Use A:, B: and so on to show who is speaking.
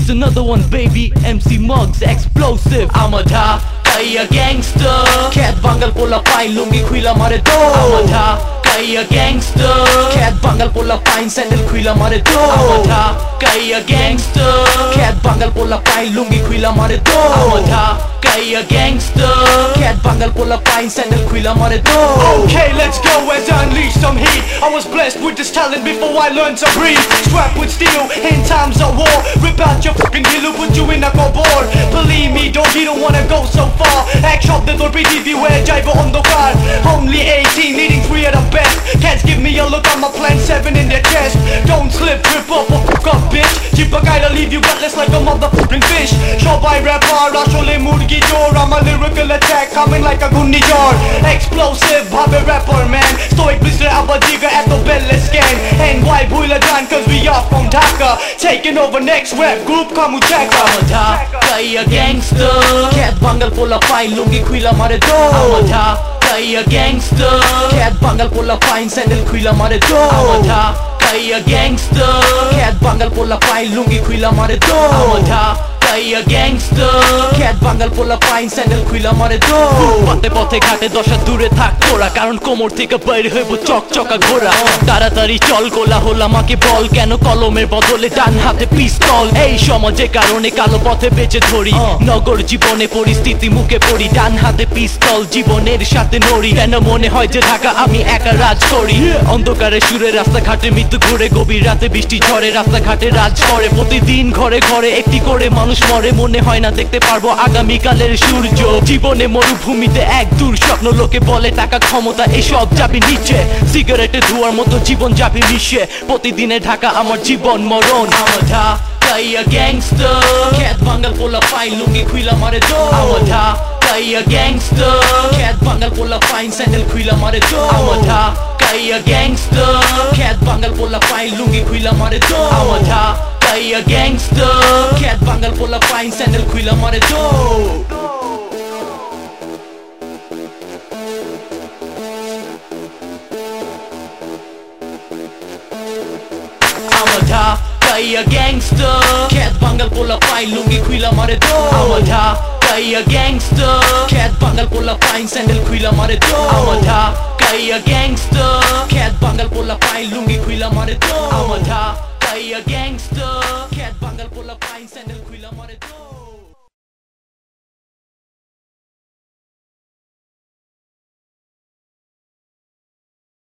A: It's another one, baby. MC Muggs, explosive. I'm a da, kaya gangster. Cat bangal pola pain, lungi khila mare do. I'm a da, kaya gangster. Cat bangal pola pain, sandal khila mare do. I'm a da, kaya gangster. Cat bangal pola pain, lungi khila mare do. I'm a da, kaya gangster. Cat bangal pola pain, sandal khila mare do.
B: Okay, let's go as I unleash some heat. I was blessed with this talent before I learned to breathe. Strapped with steel in times of war. Rip out your fucking deal, put you in a cupboard. Believe me, you don't wanna go so far. Act shop the door, TV where jive on the car. Only 18, needing 3 at the best. Cats give me a look, I'm a plan 7 in their chest. Don't slip, trip up or fuck up, bitch. Cheap a guy to leave you gutless like a motherfucking fish. Shobai rapper, Rashole Murgi Jor. I'm a lyrical attack, coming like a gunni jar. Explosive, bhabe rapper man. Stoic blister, abba jiga at the belle scan. And why bhuila jan, cause we are from Dhaka. Taking over next rap group, Kamu Chaka.
A: I'm a da, kaya gangster. Cat bangal pola pain, lungi khila mare do. I'm a da, kaya gangster. Cat bangal pola pain, sandal khila mare do. I'm a da, kaya gangster. Cat bangal pola pain, lungi khila mare do. I'm a da, kaya gangster. Cat bangal pola pain, sandal khila mare do. পথে পথে ঘাটে দশা দূরে থাক তোরা, কারণ কোমর থেকে বাইরে হইব চকচকা ঘোরা। তাড়াতাড়ি চল গোলা হল আমাকে বল, কেন কলমের বদলে ডান হাতে পিস্তল। এই সমাজে কারণে কালো পথে বেঁচে ধরি, নগর জীবনে পরিস্থিতি মুখে পড়ি। ডান হাতে পিস্তল, জীবনের সাথে নড়ি। কেন মনে হয় যে ঢাকা আমি একা রাজ করি। অন্ধকারে সুরে রাস্তাঘাটে মৃত্যু ঘুরে, গভীর রাতে বৃষ্টি ঝড়ে রাস্তাঘাটে রাজ করে। প্রতিদিন ঘরে ঘরে একটি করে মানুষ মরে, মনে হয় না দেখতে পারবো আগামীকালের সূর্য। জীবনে মরুভূমিতে এক দূর স্বপ্ন, লোকে বলে টাকা ক্ষমতা এসব যাবে নিচে। সিগারেটে ধোয়ার মতো জীবন যাবে মিশে, প্রতিদিনে ঢাকা আমার জীবন মরণ। I'm a da, kaya gangster. Cat bangal pola pain, lungi khila mare do. I'm a da, kaya gangster. Cat bangal pola pain, sandal khila mare do. I'm a da, kaya gangster. Cat bangal pola pain, lungi khila mare do. I'm a da, kaya gangster. Cat bangal pola pain, sandal khila mare do. I'm a da, kaya gangster. Cat bangal pola pain, lungi khila mare do. I'm a da, kaya gangster. Cat bangal pola pain, sandal khila mare do. I'm a da, kaya gangster. Cat bangal pola pain, lungi khila mare do. I'm a da, kaya gangster. Cat bangal pola pain, sandal khila mare do.